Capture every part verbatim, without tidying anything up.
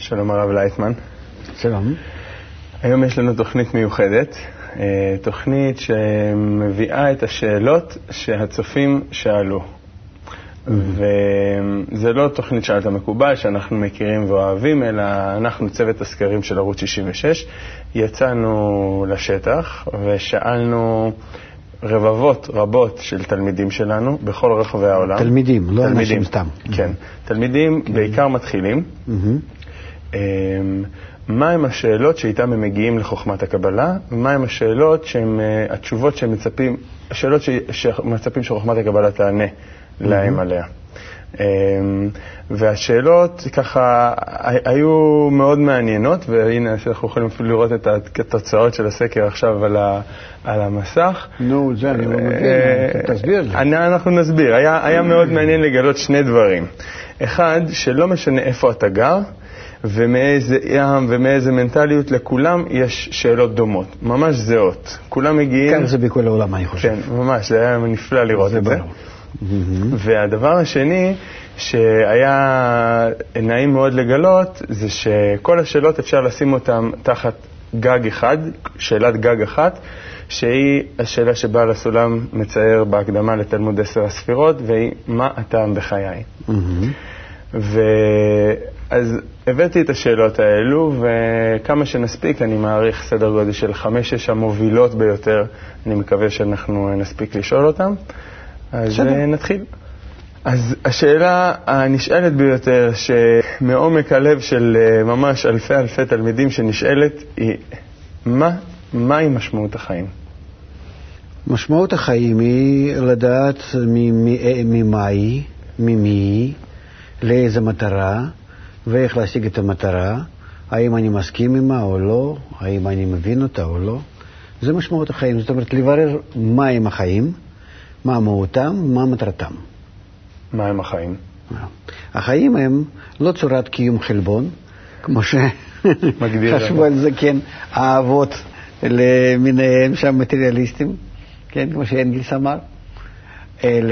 שלום הרב לייטמן. שלום. היום יש לנו תוכנית מיוחדת, תוכנית שמביאה את השאלות שהצופים שאלו. וזה לא תוכנית שאלת המקובל שאנחנו מכירים ואוהבים, אלא אנחנו צוות הסקרים של ערוץ שישים ושש. יצאנו לשטח ושאלנו רבבות רבות של תלמידים שלנו בכל רחבי העולם. תלמידים, לא אנשים סתם. כן, תלמידים בעיקר מתחילים. מה הם השאלות שאיתם הם מגיעים לחוכמת הקבלה, ומה הם השאלות שהן התשובות שהם מצפים, השאלות שמצפים שחוכמת הקבלה תענה להם עליה. והשאלות ככה היו מאוד מעניינות, והנה אנחנו יכולים אפילו לראות את התוצאות של הסקר עכשיו על המסך. נו, זה אני לא מבין, תסביר לי. אנחנו נסביר. היה מאוד מעניין לגלות שני דברים. אחד, שלא משנה איפה אתה גר, ומאיזה ים ומאיזה מנטליות, לכולם יש שאלות דומות, ממש זהות. כולם מגיעים... כך זה בכל העולם, אני חושב. כן, ממש, זה היה נפלא לראות את זה. והדבר השני שהיה נעים מאוד לגלות, זה שכל השאלות אפשר לשים אותן תחת גג אחד, שאלת גג אחת, שהיא השאלה שבעל הסולם מצייר בהקדמה לתלמוד עשר הספירות, והיא מה הטעם בחיי. ואז הבאתי את השאלות האלו, וכמה שנספיק, אני מעריך סדר גודל של חמש שש המובילות ביותר, אני מקווה שאנחנו נספיק לשאול אותם. אז נתחיל. אז השאלה הנשאלת ביותר, שמעומק הלב של ממש אלפי אלפי תלמידים שנשאלת, היא מה, מהי משמעות החיים? משמעות החיים היא לדעת ממאי, ממי, לאיזה מטרה, ואיך להשיג את המטרה, האם אני מסכים עמה או לא, האם אני מבין אותה או לא. זה משמעות החיים, זאת אומרת לברר מה הם החיים, מה מהותם, מה מטרתם. מה הם החיים? החיים הם לא צורת קיום חלבון, כמו שחשבו על זה, כן, האבות למיניהם שם מטריאליסטים, כן, כמו שאנגלס אמר. אלה,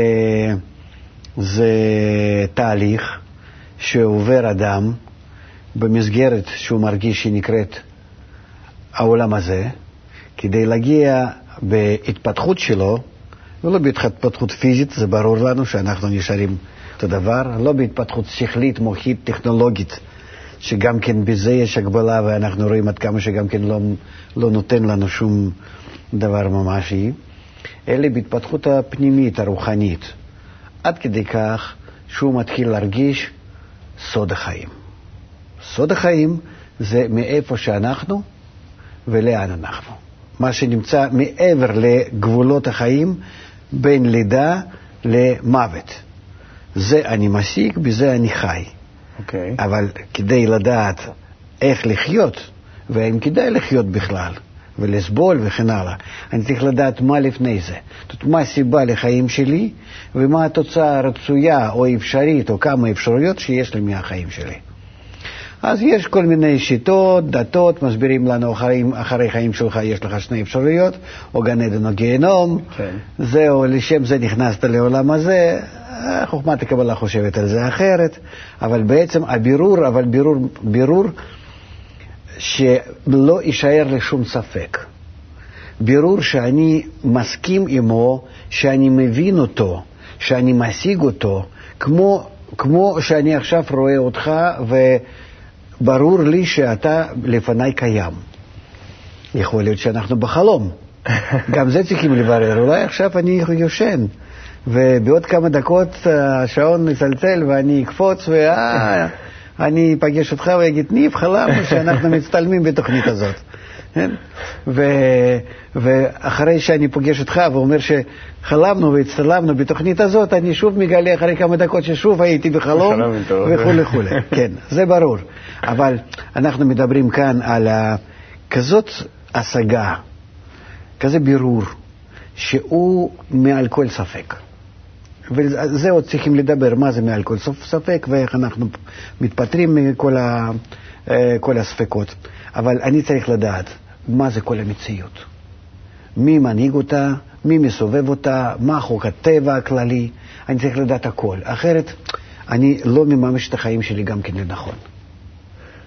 זה תהליך שעובר אדם במסגרת שהוא מרגיש שהיא נקראת העולם הזה, כדי להגיע בהתפתחות שלו, ולא בהתפתחות פיזית, זה ברור לנו שאנחנו נשארים אותו דבר, לא בהתפתחות שכלית, מוחית, טכנולוגית, שגם כן בזה יש הגבלה, ואנחנו רואים עד כמה שגם כן לא, לא נותן לנו שום דבר ממשי, אלא בהתפתחות הפנימית, הרוחנית, עד כדי כך שהוא מתחיל להרגיש סוד החיים. סוד החיים זה מאיפה שאנחנו ולאן אנחנו. מה שנמצא מעבר לגבולות החיים, בין לידה למוות. זה אני משיג, בזה אני חי. Okay. אבל כדי לדעת איך לחיות, והאם כדאי לחיות בכלל, ולסבול וכן הלאה, אני צריך לדעת מה לפני זה. זאת אומרת, מה הסיבה לחיים שלי, ומה התוצאה הרצויה או אפשרית, או כמה אפשרויות שיש לי מהחיים שלי. אז יש כל מיני שיטות, דתות, מסבירים לנו אחרי, אחרי חיים שלך יש לך שני אפשרויות, או גן עדן או גיהנום, כן. זהו, לשם זה נכנסת לעולם הזה, חוכמת הקבלה חושבת על זה אחרת, אבל בעצם הבירור, אבל בירור, בירור שלא יישאר לשום ספק. בירור שאני מסכים עמו, שאני מבין אותו, שאני משיג אותו, כמו, כמו שאני עכשיו רואה אותך ו... ברור לי שאתה לפניי קיים. יכול להיות שאנחנו בחלום. גם זה צריכים לברר. אולי עכשיו אני יושן, ובעוד כמה דקות השעון יצלצל ואני אקפוץ, ואני אפגש אותך ויגיד, ניב, חלמנו שאנחנו מצטלמים בתוכנית הזאת. ו... ואחרי שאני פוגש אותך ואומר שחלמנו והצטלמנו בתוכנית הזאת, אני שוב מגלה אחרי כמה דקות ששוב הייתי בחלום וכו' וכו'. כן, זה ברור. אבל אנחנו מדברים כאן על כזאת השגה, כזה בירור, שהוא מעל כל ספק. וזה עוד צריכים לדבר, מה זה מעל כל ספק ואיך אנחנו מתפטרים מכל ה... כל הספקות. אבל אני צריך לדעת מה זה כל המציאות. מי מנהיג אותה, מי מסובב אותה, מה חוק הטבע הכללי. אני צריך לדעת הכל. אחרת אני לא מממש את החיים שלי גם כן לנכון.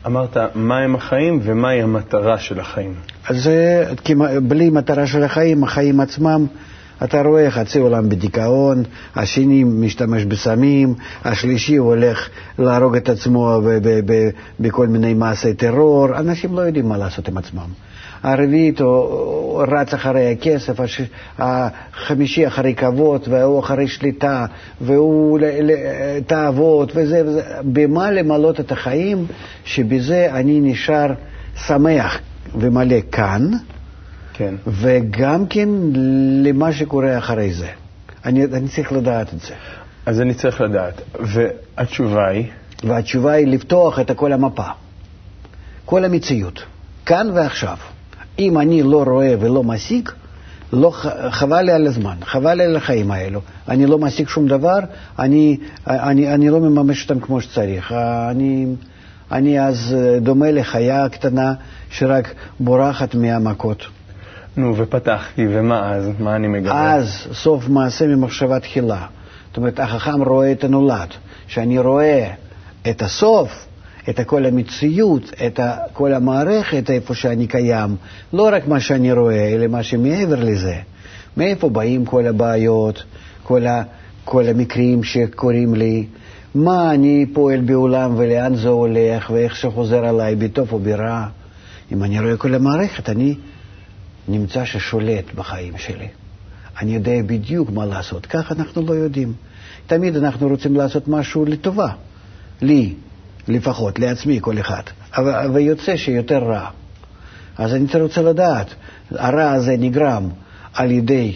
אמרת, מהם החיים ומהי המטרה של החיים? אז בלי מטרה של החיים, החיים עצמם, אתה רואה חצי עולם בדיכאון, השני משתמש בסמים, השלישי הולך להרוג את עצמו בכל מיני מעשי טרור, אנשים לא יודעים מה לעשות עם עצמם. הרביעית הוא רץ אחרי הכסף, החמישי אחרי כבוד, והוא אחרי שליטה, והוא תאוות, וזה, וזה. במה למלות את החיים, שבזה אני נשאר שמח ומלא כאן, כן. וגם כן למה שקורה אחרי זה. אני, אני צריך לדעת את זה. אז אני צריך לדעת. והתשובה היא? והתשובה היא לפתוח את כל המפה. כל המציאות. כאן ועכשיו. אם אני לא רואה ולא משיג, לא, חבל לי על הזמן, חבל לי על החיים האלו. אני לא משיג שום דבר, אני, אני, אני לא מממש אותם כמו שצריך. אני, אני אז דומה לחיה קטנה שרק בורחת מהמכות. נו, ופתחתי, ומה אז? מה אני מגלה? אז סוף מעשה ממחשבה תחילה. זאת אומרת, החכם רואה את הנולד. שאני רואה את הסוף, את כל המציאות, את כל המערכת, איפה שאני קיים. לא רק מה שאני רואה, אלא מה שמעבר לזה. מאיפה באים כל הבעיות, כל, ה, כל המקרים שקורים לי, מה אני פועל בעולם ולאן זה הולך, ואיך שחוזר עליי, בטוב או ברע. אם אני רואה כל המערכת, אני נמצא ששולט בחיים שלי. אני יודע בדיוק מה לעשות. כך אנחנו לא יודעים. תמיד אנחנו רוצים לעשות משהו לטובה. לי, לפחות, לעצמי כל אחד. ויוצא שיותר רע. אז אני רוצה לדעת, הרע הזה נגרם על ידי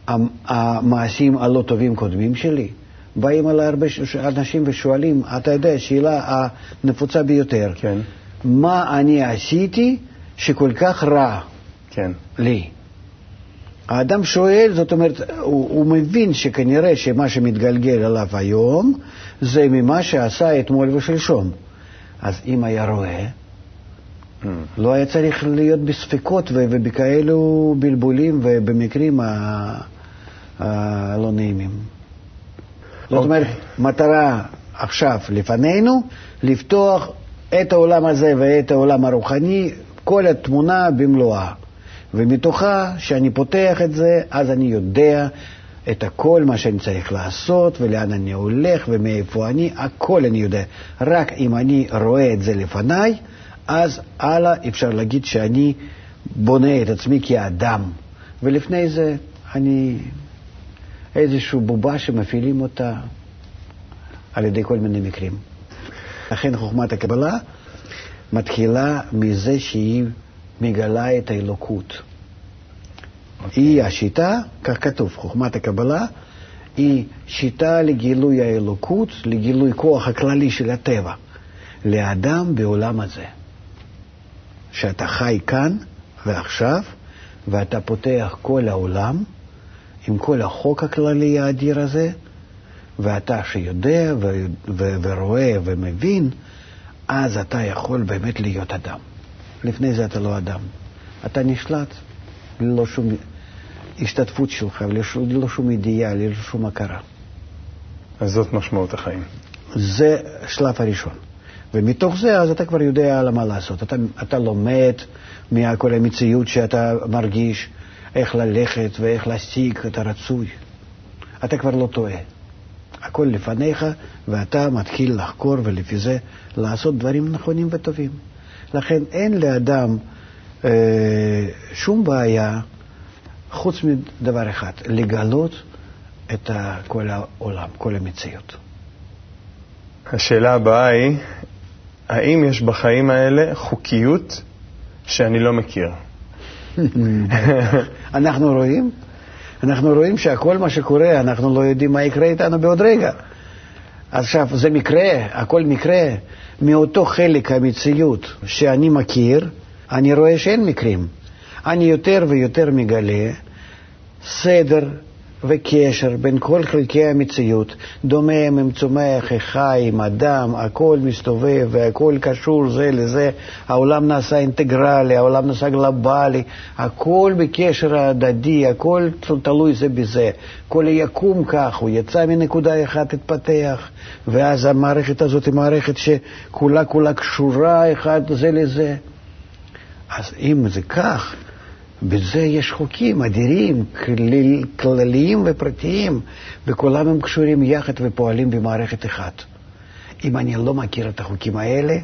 המעשים הלא טובים קודמים שלי. באים אליי הרבה אנשים ושואלים, אתה יודע, שאלה הנפוצה ביותר. כן. מה אני עשיתי שכל כך רע? כן. לי. האדם שואל, זאת אומרת, הוא, הוא מבין שכנראה שמה שמתגלגל עליו היום, זה ממה שעשה אתמול ושלשום. אז אם היה רואה, mm. לא היה צריך להיות בספקות ובכאלו בלבולים ובמקרים הלא נעימים. Okay. זאת אומרת, מטרה עכשיו לפנינו, לפתוח את העולם הזה ואת העולם הרוחני, כל התמונה במלואה. ומתוכה, שאני פותח את זה, אז אני יודע את הכל מה שאני צריך לעשות, ולאן אני הולך, ומאיפה אני, הכל אני יודע. רק אם אני רואה את זה לפניי, אז הלאה אפשר להגיד שאני בונה את עצמי כאדם. ולפני זה אני איזושהי בובה שמפעילים אותה על ידי כל מיני מקרים. לכן חוכמת הקבלה מתחילה מזה שהיא מגלה את האלוקות. Okay. היא השיטה, כך כתוב, חוכמת הקבלה, היא שיטה לגילוי האלוקות, לגילוי כוח הכללי של הטבע, לאדם בעולם הזה. שאתה חי כאן ועכשיו, ואתה פותח כל העולם, עם כל החוק הכללי האדיר הזה, ואתה שיודע ו- ו- ורואה ומבין, אז אתה יכול באמת להיות אדם. לפני זה אתה לא אדם. אתה נשלט ללא שום השתתפות שלך, ללא שום ידיעה, ללא שום הכרה. אז זאת משמעות החיים. זה שלב הראשון. ומתוך זה אז אתה כבר יודע על מה לעשות. אתה, אתה לומד מכל המציאות שאתה מרגיש, איך ללכת ואיך להשיג את הרצוי. אתה כבר לא טועה. הכל לפניך, ואתה מתחיל לחקור ולפי זה לעשות דברים נכונים וטובים. לכן אין לאדם אה, שום בעיה חוץ מדבר אחד, לגלות את כל העולם, כל המציאות. השאלה הבאה היא, האם יש בחיים האלה חוקיות שאני לא מכיר? אנחנו רואים, אנחנו רואים שהכל מה שקורה, אנחנו לא יודעים מה יקרה איתנו בעוד רגע. עכשיו, זה מקרה, הכל מקרה, מאותו חלק המציאות שאני מכיר, אני רואה שאין מקרים. אני יותר ויותר מגלה סדר וקשר בין כל חלקי המציאות, דומם עם צומח, חי עם אדם, הכל מסתובב והכל קשור זה לזה, העולם נעשה אינטגרלי, העולם נעשה גלובלי, הכל בקשר הדדי, הכל תלוי זה בזה, כל יקום כך, הוא יצא מנקודה אחת, התפתח, ואז המערכת הזאת היא מערכת שכולה כולה קשורה אחד זה לזה. אז אם זה כך, בזה יש חוקים אדירים, כלל, כלליים ופרטיים, וכולם הם קשורים יחד ופועלים במערכת אחת. אם אני לא מכיר את החוקים האלה,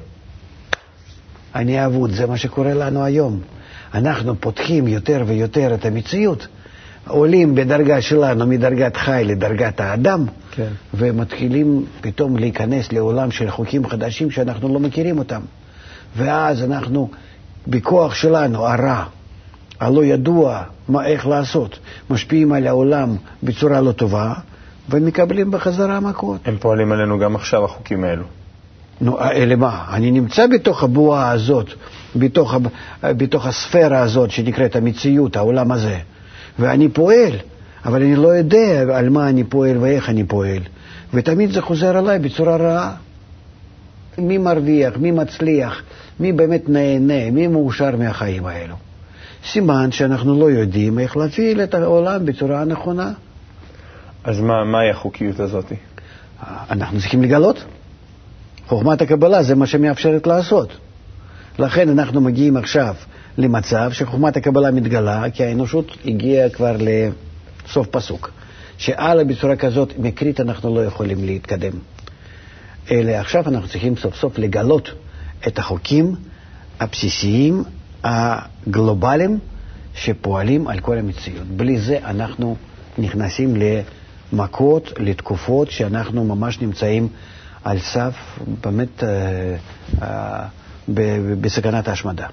אני אבוד. זה מה שקורה לנו היום. אנחנו פותחים יותר ויותר את המציאות, עולים בדרגה שלנו מדרגת חי לדרגת האדם, כן. ומתחילים פתאום להיכנס לעולם של חוקים חדשים שאנחנו לא מכירים אותם. ואז אנחנו, בכוח שלנו, הרע, הלא ידוע מה, איך לעשות, משפיעים על העולם בצורה לא טובה, ומקבלים בחזרה מכות. הם פועלים עלינו גם עכשיו, החוקים האלו. נו, אלה מה? אני נמצא בתוך הבועה הזאת, בתוך, בתוך הספירה הזאת שנקראת המציאות, העולם הזה, ואני פועל, אבל אני לא יודע על מה אני פועל ואיך אני פועל, ותמיד זה חוזר עליי בצורה רעה. מי מרוויח, מי מצליח, מי באמת נהנה, מי מאושר מהחיים האלו? סימן שאנחנו לא יודעים איך להפעיל את העולם בצורה הנכונה. אז מה, מהי החוקיות הזאת? אנחנו צריכים לגלות. חוכמת הקבלה זה מה שמאפשרת לעשות. לכן אנחנו מגיעים עכשיו למצב שחוכמת הקבלה מתגלה, כי האנושות הגיעה כבר לסוף פסוק. שהלאה בצורה כזאת מקרית אנחנו לא יכולים להתקדם. אלא עכשיו אנחנו צריכים סוף סוף לגלות את החוקים הבסיסיים, הגלובליים, שפועלים על כל המציאות. בלי זה אנחנו נכנסים למכות, לתקופות שאנחנו ממש נמצאים על סף, באמת, אה, אה, בסכנת ההשמדה.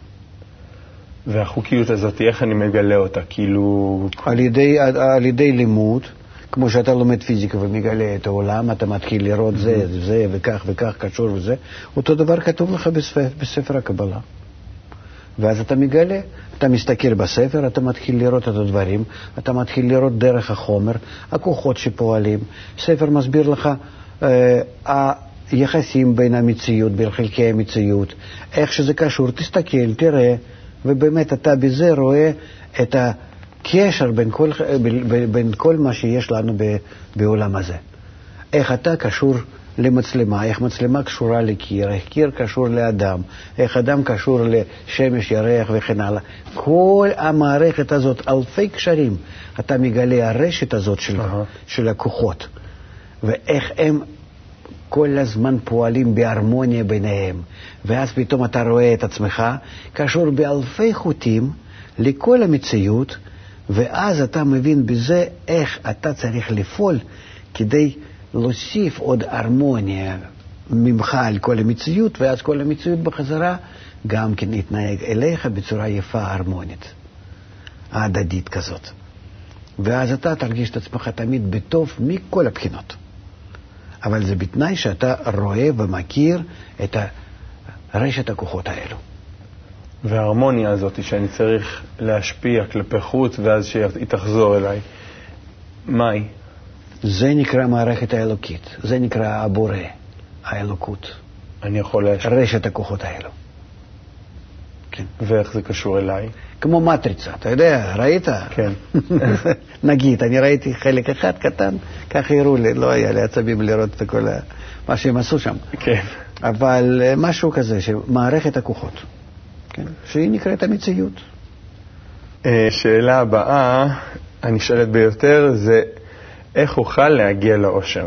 והחוקיות הזאת, איך אני מגלה אותה? כאילו... על ידי, על ידי לימוד, כמו שאתה לומד פיזיקה ומגלה את העולם, אתה מתחיל לראות זה, זה וכך וכך קשור וזה, אותו דבר כתוב לך בספר, בספר הקבלה. ואז אתה מגלה, אתה מסתכל בספר, אתה מתחיל לראות את הדברים, אתה מתחיל לראות דרך החומר, הכוחות שפועלים. ספר מסביר לך אה, היחסים בין המציאות, בין חלקי המציאות, איך שזה קשור, תסתכל, תראה, ובאמת אתה בזה רואה את הקשר בין כל, בין, בין כל מה שיש לנו ב, בעולם הזה. איך אתה קשור למצלמה, איך מצלמה קשורה לקיר, איך קיר קשור לאדם, איך אדם קשור לשמש, ירח וכן הלאה. כל המערכת הזאת, אלפי קשרים, אתה מגלה הרשת הזאת של, uh-huh. של הכוחות, ואיך הם כל הזמן פועלים בהרמוניה ביניהם. ואז פתאום אתה רואה את עצמך קשור באלפי חוטים לכל המציאות, ואז אתה מבין בזה איך אתה צריך לפעול כדי להוסיף עוד הרמוניה ממך על כל המציאות, ואז כל המציאות בחזרה גם כן יתנהג אליך בצורה יפה, הרמונית, הדדית כזאת. ואז אתה תרגיש את עצמך תמיד בטוב מכל הבחינות. אבל זה בתנאי שאתה רואה ומכיר את רשת הכוחות האלו. וההרמוניה הזאת שאני צריך להשפיע כלפי חוץ ואז שהיא תחזור אליי, מה היא? זה נקרא מערכת האלוקית, זה נקרא הבורא, האלוקות. אני יכול להשפיע. רשת הכוחות האלו. כן. ואיך זה קשור אליי? כמו מטריצה, אתה יודע, ראית? כן. נגיד, אני ראיתי חלק אחד קטן, ככה הראו לי, לא היה לי עצבים לראות את כל מה שהם עשו שם. כן. אבל משהו כזה, שמערכת הכוחות, כן? שהיא נקראת המציאות. שאלה הבאה, הנשאלת ביותר, זה איך אוכל להגיע לאושר?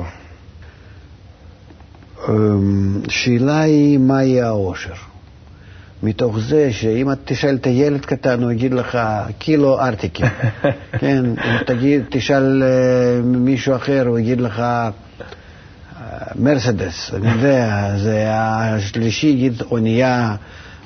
שאלה היא, מה יהיה האושר? מתוך זה שאם את תשאל את הילד קטן, הוא יגיד לך קילו ארטיקים. כן, אם תגיד, תשאל מישהו אחר, הוא יגיד לך מרסדס. אני יודע, זה השלישי יגיד אונייה,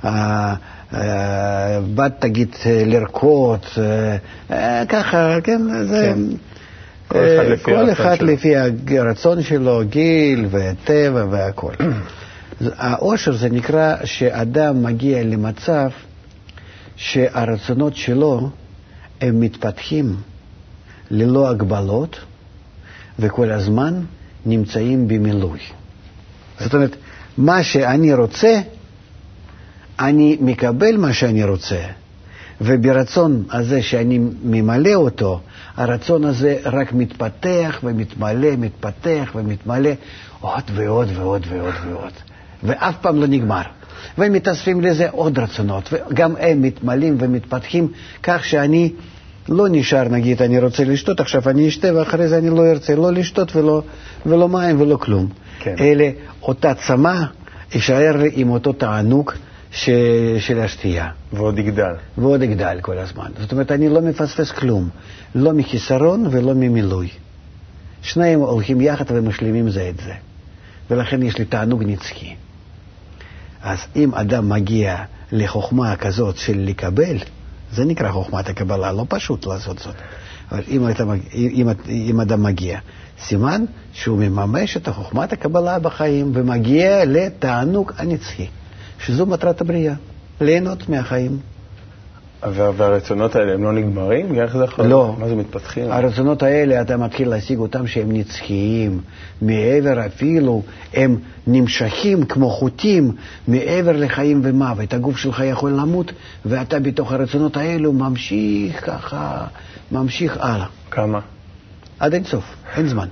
בת תגיד לרקוד, ככה, כן, זה... כל אחד לפי, כל אחד לפי הרצון שלו, גיל וטבע והכל. האושר זה נקרא שאדם מגיע למצב שהרצונות שלו הם מתפתחים ללא הגבלות, וכל הזמן נמצאים במילוי. זאת אומרת, מה שאני רוצה, אני מקבל מה שאני רוצה, וברצון הזה שאני ממלא אותו, הרצון הזה רק מתפתח ומתמלא, מתפתח ומתמלא, עוד ועוד ועוד ועוד ועוד, ואף פעם לא נגמר. ומתאספים לזה עוד רצונות, וגם הם מתמלאים ומתפתחים, כך שאני לא נשאר, נגיד, אני רוצה לשתות, עכשיו אני אשתה, ואחרי זה אני לא ארצה לא לשתות ולא, ולא מים ולא כלום. כן. אלה אותה צמא, יישאר לי עם אותו תענוג ש... של השתייה. ועוד יגדל. ועוד יגדל כל הזמן. זאת אומרת, אני לא מפספס כלום, לא מחיסרון ולא ממילוי. שניהם הולכים יחד ומשלימים זה את זה. ולכן יש לי תענוג נצחי. אז אם אדם מגיע לחוכמה כזאת של לקבל, זה נקרא חוכמת הקבלה, לא פשוט לעשות זאת. אבל אם, אתה, אם, אם אדם מגיע, סימן שהוא מממש את חוכמת הקבלה בחיים ומגיע לתענוג הנצחי, שזו מטרת הבריאה, ליהנות מהחיים. והרצונות האלה הם לא נגמרים? איך זה יכול? לא. מה זה מתפתחים? הרצונות האלה, אתה מתחיל להשיג אותם שהם נצחיים, מעבר אפילו, הם נמשכים כמו חוטים, מעבר לחיים ומוות. הגוף שלך יכול למות, ואתה בתוך הרצונות האלו ממשיך ככה, ממשיך הלאה. כמה? עד אין סוף, אין זמן.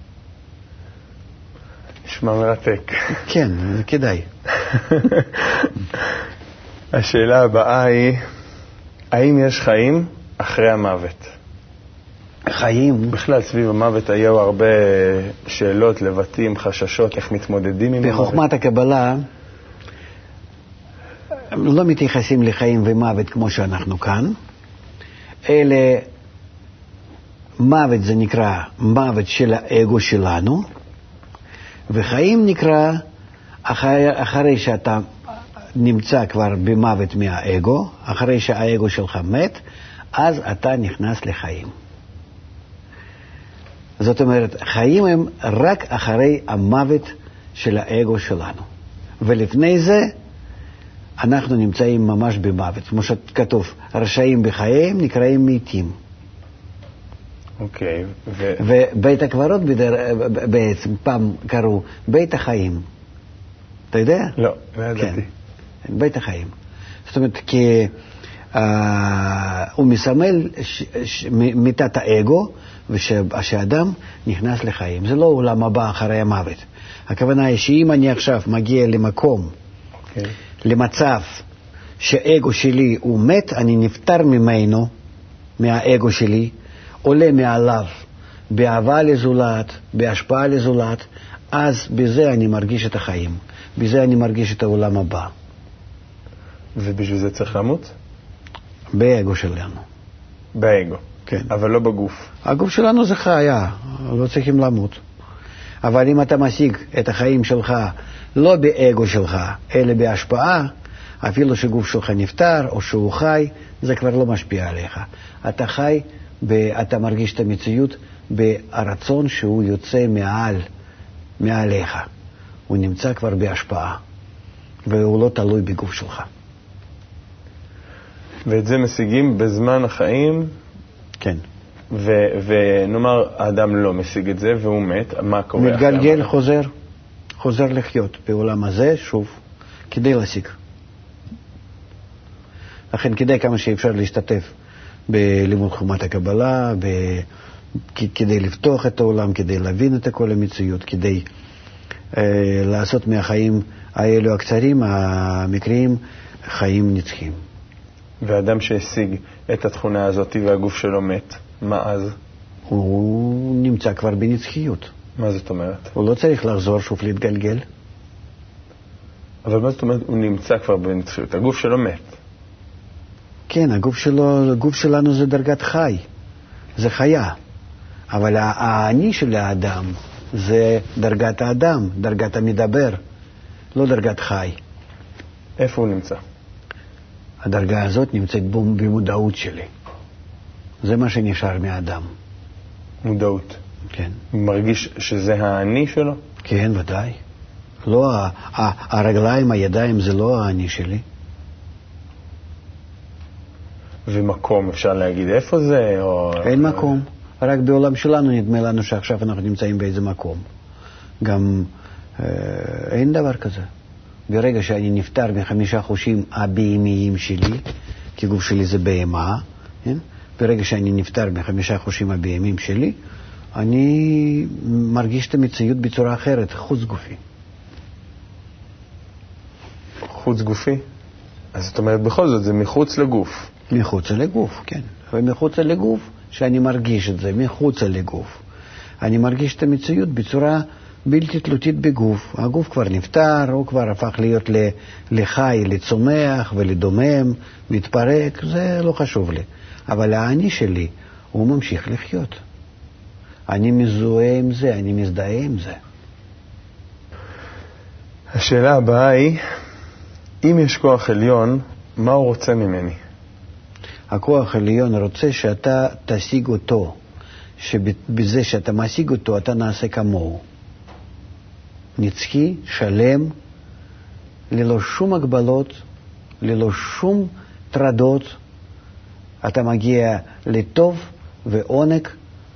נשמע מרתק. כן, כדאי. השאלה הבאה היא, האם יש חיים אחרי המוות? חיים? בכלל, סביב המוות היו הרבה שאלות, לבטים, חששות, איך מתמודדים עם המוות. בחוכמת הקבלה לא מתייחסים לחיים ומוות כמו שאנחנו כאן, אלא מוות זה נקרא מוות של האגו שלנו, וחיים נקרא אחרי, אחרי שאתה נמצא כבר במוות מהאגו, אחרי שהאגו שלך מת, אז אתה נכנס לחיים. זאת אומרת, חיים הם רק אחרי המוות של האגו שלנו. ולפני זה אנחנו נמצאים ממש במוות. כמו שכתוב, רשעים בחיים נקראים מתים. אוקיי. ו... ובית הקברות בדר... בעצם פעם קראו בית החיים. אתה יודע? לא, לא ידעתי. כן, בית החיים. זאת אומרת, כי uh, הוא מסמל ש... ש... מיטת האגו, ושהאדם נכנס לחיים. זה לא עולם הבא אחרי המוות. הכוונה היא שאם אני עכשיו מגיע למקום, okay. למצב שהאגו שלי הוא מת, אני נפטר ממנו, מהאגו שלי, עולה מעליו באהבה לזולת, בהשפעה לזולת, אז בזה אני מרגיש את החיים. בזה אני מרגיש את העולם הבא. ובשביל זה צריך למות? באגו שלנו. באגו. כן. אבל לא בגוף. הגוף שלנו זה חיה, לא צריכים למות. אבל אם אתה משיג את החיים שלך לא באגו שלך, אלא בהשפעה, אפילו שגוף שלך נפטר או שהוא חי, זה כבר לא משפיע עליך. אתה חי, אתה מרגיש את המציאות ברצון שהוא יוצא מעל, מעליך. הוא נמצא כבר בהשפעה, והוא לא תלוי בגוף שלך. ואת זה משיגים בזמן החיים? כן. ו- ונאמר, האדם לא משיג את זה והוא מת, מה קורה? מתגלגל, חוזר, חוזר לחיות בעולם הזה שוב, כדי להשיג. לכן כדי כמה שאפשר להשתתף בלימוד חוכמת הקבלה, ב- כדי לפתוח את העולם, כדי להבין את כל המציאות, כדי אה, לעשות מהחיים האלו הקצרים, המקריים, חיים נצחיים. ואדם שהשיג את התכונה הזאת והגוף שלו מת, מה אז? הוא נמצא כבר בנצחיות. מה זאת אומרת? הוא לא צריך לחזור שוב להתגלגל. אבל מה זאת אומרת? הוא נמצא כבר בנצחיות. הגוף שלו מת. כן, הגוף שלו, הגוף שלנו זה דרגת חי. זה חיה. אבל האני של האדם זה דרגת האדם, דרגת המדבר, לא דרגת חי. איפה הוא נמצא? הדרגה הזאת נמצאת במודעות שלי. זה מה שנשאר מהאדם. מודעות. כן. הוא מרגיש שזה האני שלו? כן, ודאי. לא, הרגליים, הידיים זה לא האני שלי. ומקום, אפשר להגיד איפה זה? או... אין מקום. רק בעולם שלנו נדמה לנו שעכשיו אנחנו נמצאים באיזה מקום. גם אה, אין דבר כזה. ברגע שאני נפטר מחמישה חושים הבהמיים שלי, כי גוף שלי זה בהמה, כן? ברגע שאני נפטר מחמישה חושים הבהמיים שלי, אני מרגיש את המציאות בצורה אחרת, חוץ גופי. חוץ גופי? אז זאת אומרת, בכל זאת, זה מחוץ לגוף. מחוץ לגוף, כן. ומחוץ לגוף, שאני מרגיש את זה, מחוץ לגוף. אני מרגיש את המציאות בצורה בלתי תלותית בגוף. הגוף כבר נפטר, הוא כבר הפך להיות לחי, לצומח ולדומם, מתפרק, זה לא חשוב לי. אבל האני שלי, הוא ממשיך לחיות. אני מזוהה עם זה, אני מזדהה עם זה. השאלה הבאה היא, אם יש כוח עליון, מה הוא רוצה ממני? הכוח העליון רוצה שאתה תשיג אותו, שבזה שאתה משיג אותו, אתה נעשה כמוהו. נצחי, שלם, ללא שום הגבלות, ללא שום טרדות, אתה מגיע לטוב ועונג,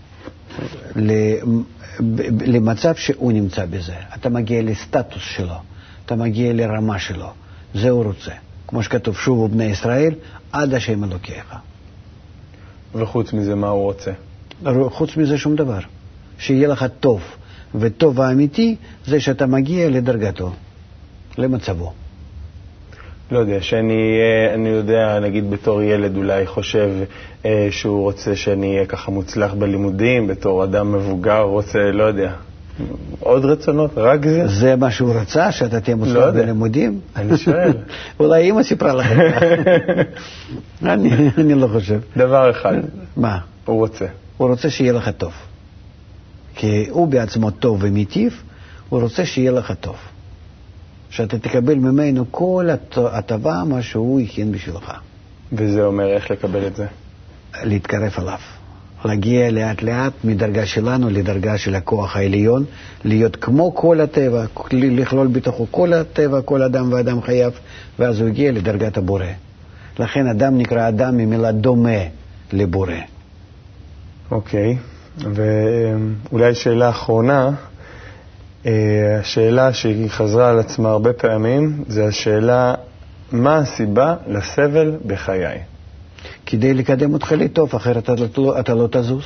למצב שהוא נמצא בזה. אתה מגיע לסטטוס שלו, אתה מגיע לרמה שלו. זה הוא רוצה. כמו שכתוב, שובו בני ישראל, עד השם אלוקיך. וחוץ מזה, מה הוא רוצה? חוץ מזה שום דבר. שיהיה לך טוב. וטוב האמיתי זה שאתה מגיע לדרגתו, למצבו. לא יודע, שאני אני יודע, נגיד בתור ילד אולי חושב אה, שהוא רוצה שאני אהיה ככה מוצלח בלימודים, בתור אדם מבוגר רוצה, לא יודע, עוד רצונות, רק זה? זה מה שהוא רצה, שאתה תהיה מוצלח לא בלימודים? אני שואל. אולי אמא סיפרה לכם. אני, אני לא חושב. דבר אחד. מה? הוא רוצה. הוא רוצה שיהיה לך טוב. כי הוא בעצמו טוב ומיטיב, הוא רוצה שיהיה לך טוב. שאתה תקבל ממנו כל הטבה, מה שהוא הכין בשבילך. וזה אומר איך לקבל את זה? להתקרב עליו. להגיע לאט לאט מדרגה שלנו לדרגה של הכוח העליון, להיות כמו כל הטבע, לכלול בתוכו כל הטבע, כל אדם ואדם חייב, ואז הוא הגיע לדרגת הבורא. לכן אדם נקרא אדם ממילה דומה לבורא. אוקיי, ואולי שאלה אחרונה, השאלה שהיא חזרה על עצמה הרבה פעמים, זה השאלה, מה הסיבה לסבל בחיי? כדי לקדם אותך לטוב, אחרת אתה לא, אתה לא תזוז.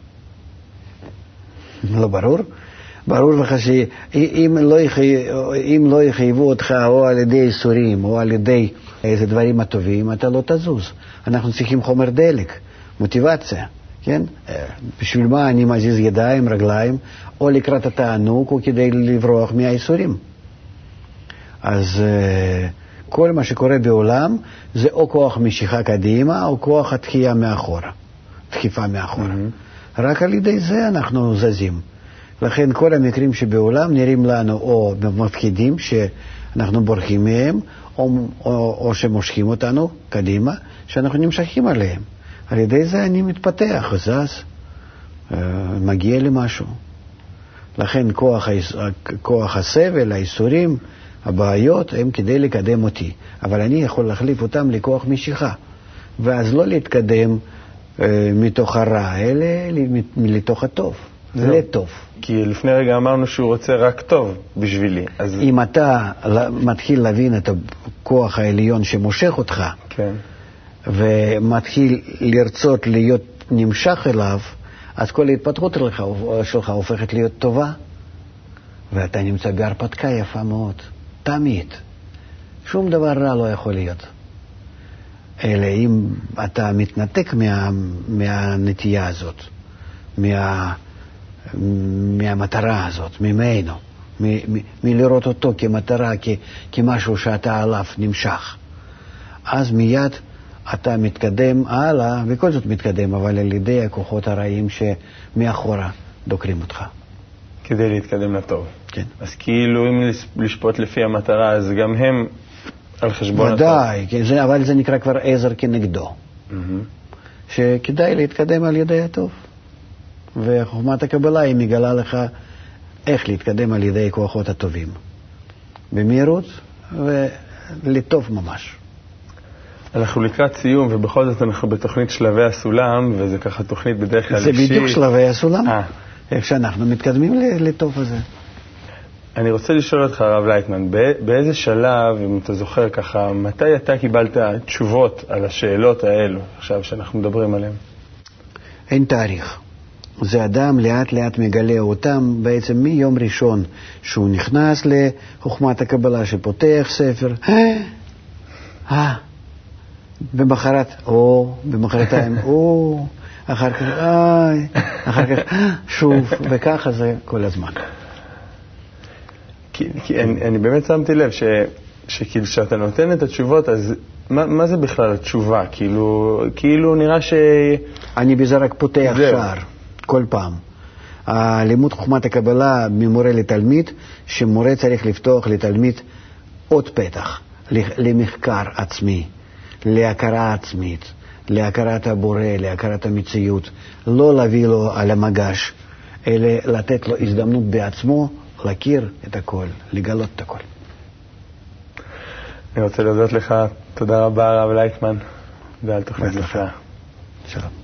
לא ברור? ברור לך שאם לא, אם לא יחייבו אותך או על ידי איסורים או על ידי איזה דברים הטובים, אתה לא תזוז. אנחנו צריכים חומר דלק, מוטיבציה, כן? בשביל מה אני מזיז ידיים, רגליים, או לקראת התענוג, או כדי לברוח מהאיסורים. אז כל מה שקורה בעולם זה או כוח משיכה קדימה או כוח התחייה מאחורה, דחיפה מאחורה. Mm-hmm. רק על ידי זה אנחנו זזים. לכן כל המקרים שבעולם נראים לנו או מפחידים שאנחנו בורחים מהם, או, או, או שמושכים אותנו קדימה, שאנחנו נמשכים עליהם. על ידי זה אני מתפתח, זז, מגיע למשהו. לכן כוח, כוח הסבל, האיסורים, הבעיות הם כדי לקדם אותי, אבל אני יכול להחליף אותם לכוח משיכה, ואז לא להתקדם אה, מתוך הרע, אלא לתוך הטוב, לטוב. כי לפני רגע אמרנו שהוא רוצה רק טוב בשבילי. אז... אם אתה מתחיל להבין את הכוח העליון שמושך אותך, כן. ומתחיל לרצות להיות נמשך אליו, אז כל ההתפתחות שלך הופכת להיות טובה, ואתה נמצא בהרפתקה יפה מאוד. תמיד. שום דבר רע לא יכול להיות. אלא אם אתה מתנתק מה, מהנטייה הזאת, מה, מהמטרה הזאת, ממנו, מ, מ, מלראות אותו כמטרה, כ, כמשהו שאתה עליו נמשך. אז מיד אתה מתקדם הלאה, וכל זאת מתקדם, אבל על ידי הכוחות הרעים שמאחורה דוקרים אותך. כדי להתקדם לטוב. כן. אז כאילו אם לשפוט לפי המטרה, אז גם הם על חשבון ודאי, הטוב. ודאי, אבל זה נקרא כבר עזר כנגדו. Mm-hmm. שכדאי להתקדם על ידי הטוב. וחוכמת הקבלה היא מגלה לך איך להתקדם על ידי כוחות הטובים. במהירות ולטוב ממש. אנחנו לקראת סיום, ובכל זאת אנחנו בתוכנית שלבי הסולם, וזה ככה תוכנית בדרך כלל אישית. זה בדיוק שלבי הסולם, איך שאנחנו מתקדמים לטוב הזה. אני רוצה לשאול אותך, הרב לייטמן, באיזה שלב, אם אתה זוכר ככה, מתי אתה קיבלת תשובות על השאלות האלו, עכשיו שאנחנו מדברים עליהן? אין תאריך. זה אדם לאט לאט מגלה אותם בעצם מיום ראשון שהוא נכנס לחוכמת הקבלה, שפותח ספר, אה, במחרת, או, במחרתיים, או, אחר כך, איי, אחר כך, שוב, וככה זה כל הזמן. כי, כי אני, אני באמת שמתי לב ש, שכאילו שאתה נותן את התשובות, אז מה, מה זה בכלל התשובה? כאילו, כאילו נראה ש... אני בזה רק פותח שער, כל פעם. הלימוד חוכמת הקבלה ממורה לתלמיד, שמורה צריך לפתוח לתלמיד עוד פתח, למחקר עצמי, להכרה עצמית, להכרת הבורא, להכרת המציאות, לא להביא לו על המגש, אלא לתת לו הזדמנות בעצמו, להכיר את הכל, לגלות את הכל. אני רוצה להודות לך, תודה רבה הרב לייטמן, ועל תוכנית נפלאה. שלום.